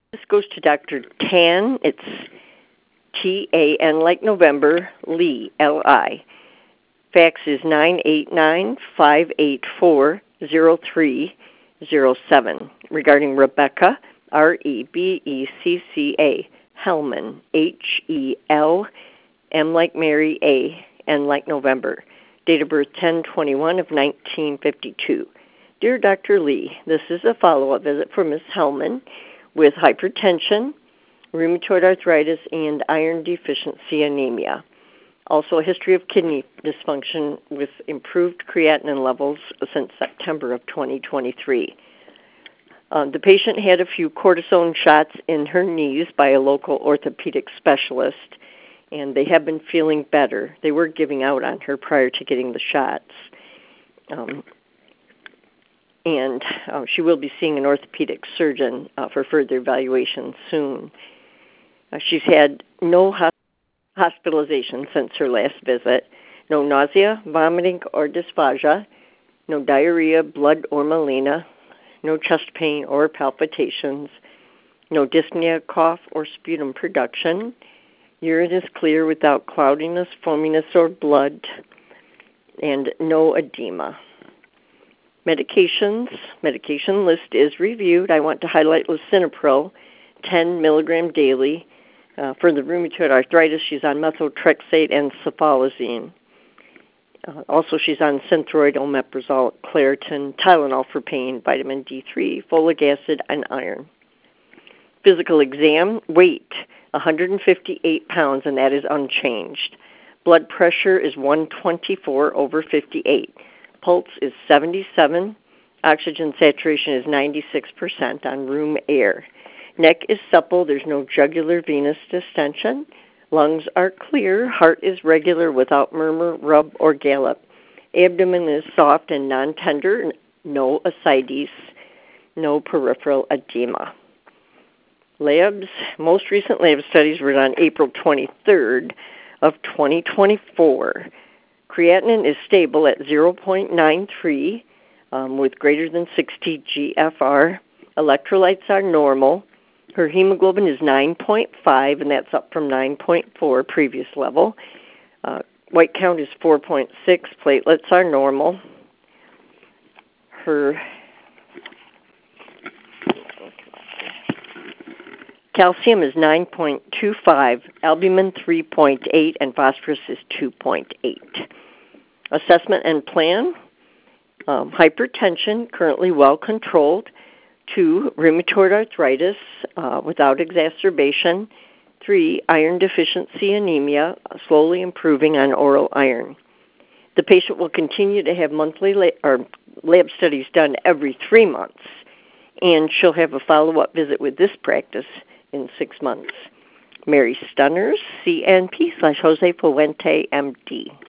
This goes to Dr. Tan. It's Tan like November, Lee, L-I. Fax is 989-584-0307. Regarding Rebecca, Rebecca, Hellman, H-E-L-M like Mary, A-N like November. Date of birth 10/21 of 1952. Dear Dr. Lee, this is a follow-up visit for Ms. Hellman with hypertension, rheumatoid arthritis, and iron deficiency anemia. Also a history of kidney dysfunction with improved creatinine levels since September of 2023. The patient had a few cortisone shots in her knees by a local orthopedic specialist, and they have been feeling better. They were giving out on her prior to getting the shots. She will be seeing an orthopedic surgeon for further evaluation soon. She's had no hospitalization since her last visit, no nausea, vomiting, or dysphagia, no diarrhea, blood, or melena, no chest pain or palpitations, no dyspnea, cough, or sputum production. Urine is clear without cloudiness, foaminess, or blood, and no edema. Medication list is reviewed. I want to highlight lisinopril, 10 milligram daily. For the rheumatoid arthritis, she's on methotrexate and cephalazine. Also, she's on Synthroid, omeprazole, Claritin, Tylenol for pain, vitamin D3, folic acid, and iron. Physical exam, weight, 158 pounds, and that is unchanged. Blood pressure is 124/58. Pulse is 77. Oxygen saturation is 96% on room air. Neck is supple. There's no jugular venous distension. Lungs are clear. Heart is regular without murmur, rub, or gallop. Abdomen is soft and non-tender. No ascites. No peripheral edema. Labs, most recent lab studies were on April 23rd of 2024. Creatinine is stable at 0.93 with greater than 60 GFR. Electrolytes are normal. Her hemoglobin is 9.5, and that's up from 9.4 previous level. White count is 4.6. Platelets are normal. Her calcium is 9.25, albumin 3.8, and phosphorus is 2.8. Assessment and plan, hypertension, currently well controlled. 2, rheumatoid arthritis without exacerbation. 3, iron deficiency anemia, slowly improving on oral iron. The patient will continue to have monthly lab studies done every 3 months, and she'll have a follow-up visit with this practice in 6 months. Mary Stunners, CNP/Jose Fuente, MD.